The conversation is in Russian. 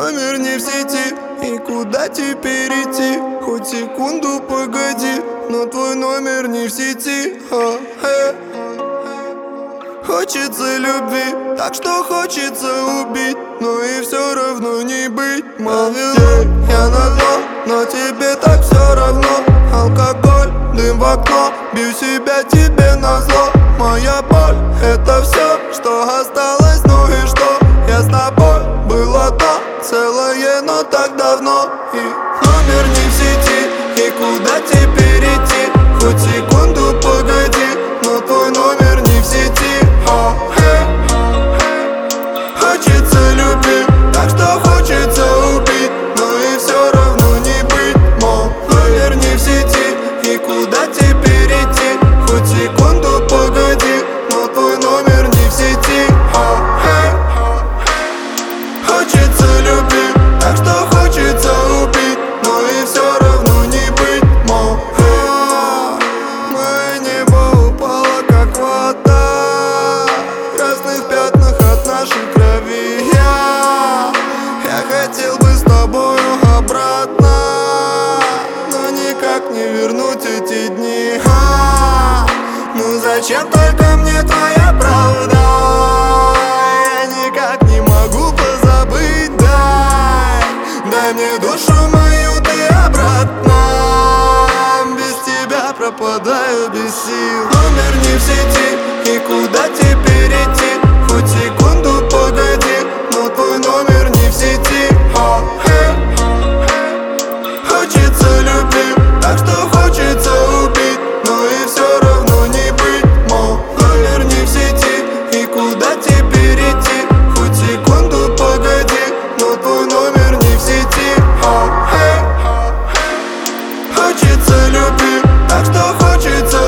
номер не в сети, и куда теперь идти? Хоть секунду погоди, но твой номер не в сети. Хочется любви, так что хочется убить, но и все равно не быть. Молвил я на дно, но тебе так все равно. Алкоголь, дым в окно, бью себя тебе назло. Моя боль, это все, что осталось, ну и что? Я с тобой, было то целое, но так давно. И номер не в сети, и куда теперь идти? Хоть секунду погоди, но твой номер не в сети. Хочется любви, так что хочется убить, но и все равно не быть. Мол, номер не в сети, и куда теперь идти? Хоть секунду погоди, но твой номер не в сети. Хочется любви, так что хочется убить, но и все равно не быть. Мол, мое небо упало как вода, в красных пятнах от нашей крови. Я хотел бы с тобою обратно, но никак не вернуть эти дни. Ну зачем только мне твоя правда? Я никак не могу позабыть. Дай мне душу мою ты обратно. Без тебя пропадаю без сил. Номер не в сети, и куда теперь идти? Хоть секунду погоди, но твой номер не в сети. Хочется любви, так что хочется убить, но и все равно не быть. Мол, номер не в сети, и куда теперь идти? Хоть секунду погоди, но твой номер не в сети. Хочется любви, так что хочется